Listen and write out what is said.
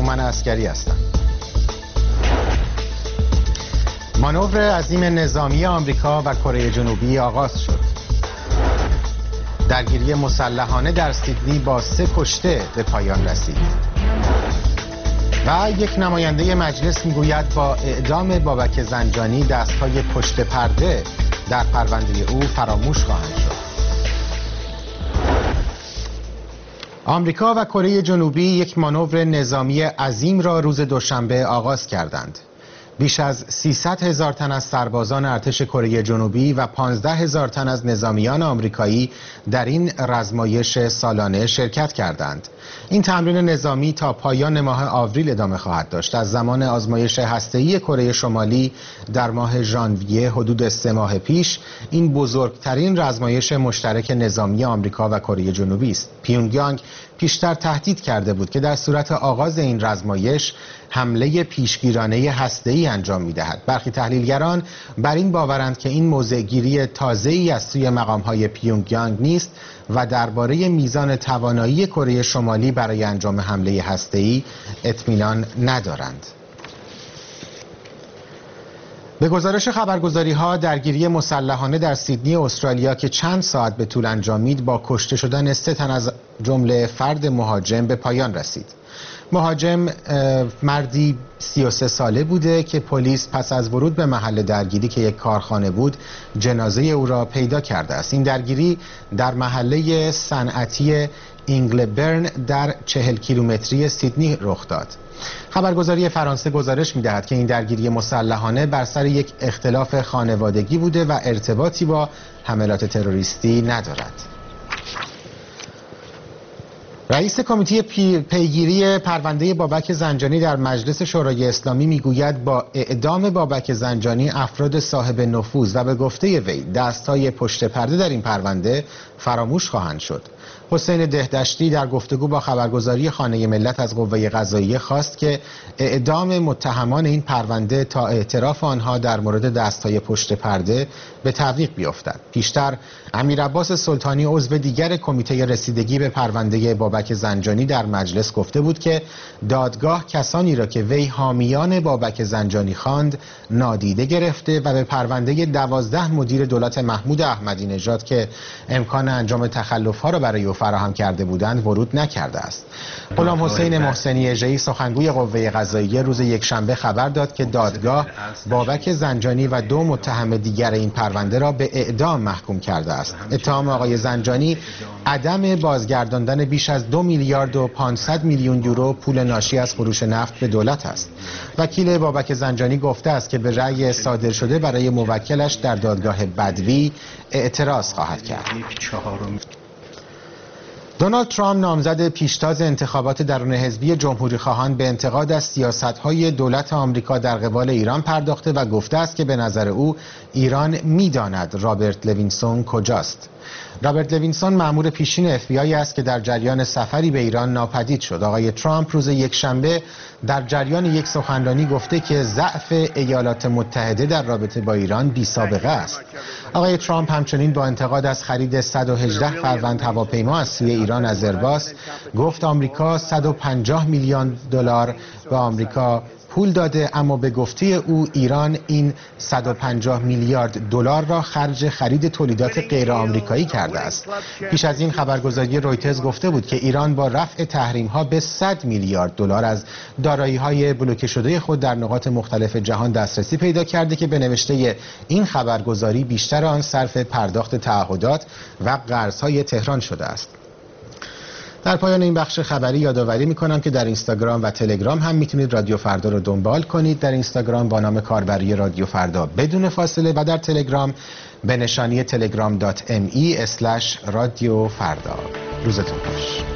هومن عسکری هستم. مانور عظیم نظامی آمریکا و کره جنوبی آغاز شد. درگیری مسلحانه در سیدنی با 3 کشته به پایان رسید. و یک نماینده مجلس میگوید با اعدام بابک زنجانی دستهای پشت پرده در پرونده او فراموش خواهند شد. آمریکا و کره جنوبی یک مانور نظامی عظیم را روز دوشنبه آغاز کردند. بیش از 300,000 تن از سربازان ارتش کره جنوبی و 15,000 تن از نظامیان آمریکایی در این رزمایش سالانه شرکت کردند. این تمرین نظامی تا پایان ماه آوریل ادامه خواهد داشت. از زمان آزمایش هسته‌ای کره شمالی در ماه ژانویه حدود 3 ماه پیش این بزرگترین رزمایش مشترک نظامی آمریکا و کره جنوبی است. پیونگیانگ پیشتر تهدید کرده بود که در صورت آغاز این رزمایش حمله پیشگیرانه هسته‌ای انجام می‌دهد. برخی تحلیلگران بر این باورند که این موضع‌گیری تازه‌ای از سوی مقام‌های پیونگیانگ نیست و درباره میزان توانایی کره شمالی برای انجام حمله هسته‌ای اطمینان ندارند. به گزارش خبرگزاری‌ها درگیری مسلحانه در سیدنی استرالیا که چند ساعت به طول انجامید با کشته شدن 3 تن از جمله فرد مهاجم به پایان رسید. مهاجم مردی 33 ساله بوده که پلیس پس از ورود به محل درگیری که یک کارخانه بود جنازه او را پیدا کرده است. این درگیری در محله صنعتی اینگلبرن در 40 کیلومتری سیدنی رخ داد. خبرگزاری فرانسه گزارش می‌دهد که این درگیری مسلحانه بر سر یک اختلاف خانوادگی بوده و ارتباطی با حملات تروریستی ندارد. رئیس کمیته پیگیری پرونده بابک زنجانی در مجلس شورای اسلامی میگوید با اعدام بابک زنجانی افراد صاحب نفوذ و به گفته وی دستهای پشت پرده در این پرونده فراموش خواهند شد. حسین دهدشتی در گفتگو با خبرگزاری خانه ملت از قوه قضاییه خواست که اعدام متهمان این پرونده تا اعتراف آنها در مورد دستهای پشت پرده به تعویق بیفتد. پیشتر امیرعباس سلطانی عضو دیگر کمیته رسیدگی به پرونده بابک زنجانی در مجلس گفته بود که دادگاه کسانی را که وی حامیان بابک زنجانی خواند نادیده گرفته و به پرونده 12 مدیر دولت محمود احمدی نژاد که امکان انجام تخلف‌ها را برای او فراهم کرده بودند ورود نکرده است. غلام حسین محسنی اژه‌ای سخنگوی قوه قضاییه روز یکشنبه خبر داد که دادگاه بابک زنجانی و 2 متهم دیگر این پرونده را به اعدام محکوم کرده است. اتهام آقای زنجانی عدم بازگرداندن بیش از 2 میلیارد و 500 میلیون یورو پول ناشی از فروش نفت به دولت است. وکیل بابک زنجانی گفته است که به رأی صادر شده برای موکلش در دادگاه بدوی اعتراض خواهد کرد. دونالد ترامپ نامزد پیشتاز انتخابات درون حزبی جمهوری خواهان به انتقاد از سیاست‌های دولت آمریکا در قبال ایران پرداخته و گفته است که به نظر او ایران می‌داند رابرت لوینسون کجاست. رابرت لوینسون مأمور پیشین FBI است که در جریان سفری به ایران ناپدید شد. آقای ترامپ روز یکشنبه در جریان یک سخنرانی گفته که ضعف ایالات متحده در رابطه با ایران بی‌سابقه است. آقای ترامپ همچنین با انتقاد از خرید 118 فروند هواپیما از سوی ایران از ایرباس گفت آمریکا 150 میلیون دلار به آمریکا پول داده، اما به گفته او ایران این 150 میلیارد دلار را خرج خرید تولیدات غیر آمریکایی کرده است. پیش از این خبرگزاری رویترز گفته بود که ایران با رفع تحریم‌ها به 100 میلیارد دلار از دارایی‌های بلوکه شده خود در نقاط مختلف جهان دسترسی پیدا کرده که به نوشته این خبرگزاری بیشتر آن صرف پرداخت تعهدات و قرض‌های تهران شده است. در پایان این بخش خبری یادآوری می‌کنم که در اینستاگرام و تلگرام هم میتونید رادیو فردا رو دنبال کنید. در اینستاگرام با نام کاربری رادیو فردا بدون فاصله و در تلگرام به نشانی telegram.me/رادیو فردا. روزتون خوش.